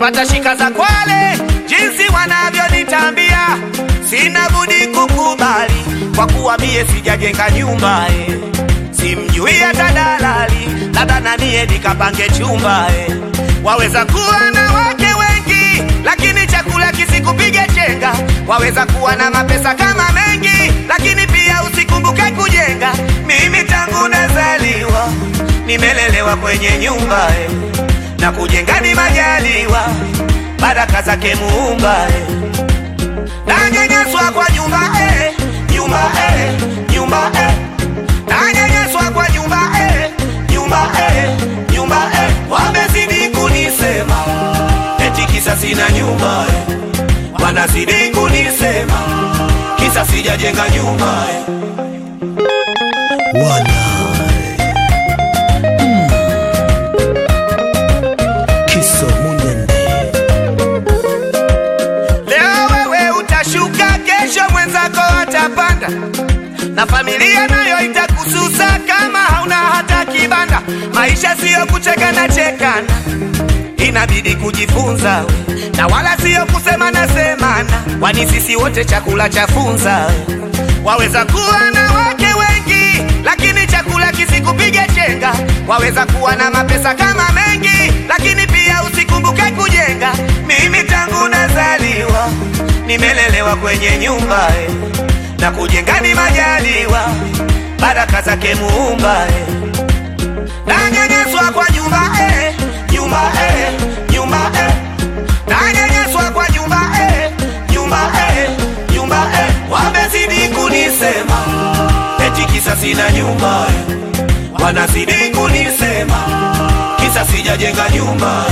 nikipata shika za kwale jinsi wanavyonitambia, sina budi kukubali kwa kuwa mie sijajenga nyumba simjui hata dalali, labda na mie nikapange chumba Waweza kuwa na wake wengi lakini chakula kisikupige chenga, waweza kuwa na mapesa kama mengi lakini pia usikumbuke kujenga. Mimi tangu nazaliwa nimelelewa kwenye nyumba na kujenga ni majaliwa, baraka zake Muumba Nanyanyaswa kwa nyumba nyumba nyumba Nanyanyaswa kwa nyumba nyumba wamezidi kunisema eti kisa sina nyumba wanazidi kunisema kisa sijajenga nyumba Kiso Munende. Leo wewe utashuka, kesho mwenzako atapanda, na familia nayo itakususa kama hauna hata kibanda. Maisha sio kucheka na chekana, inabidi kujifunza na wala sio kusema na semana, kwani sisi wote chakula chafunza. Waweza kuwa na wake wengi lakini chakula kisikupige chenga, waweza kuwa na mapesa kama mengi lakini pia usikumbuke kujenga. Mimi tangu nazaliwa nimelelewa kwenye nyumba na kujenga ni majaliwa, baraka zake Muumba Nanyanyaswa kwa nyumba nyumba nyumba Nanyanyaswa kwa nyumba nyumba wamezidi kunisema eti kisa sina nyumba wanazidi kunisema kisa sijajenga nyumba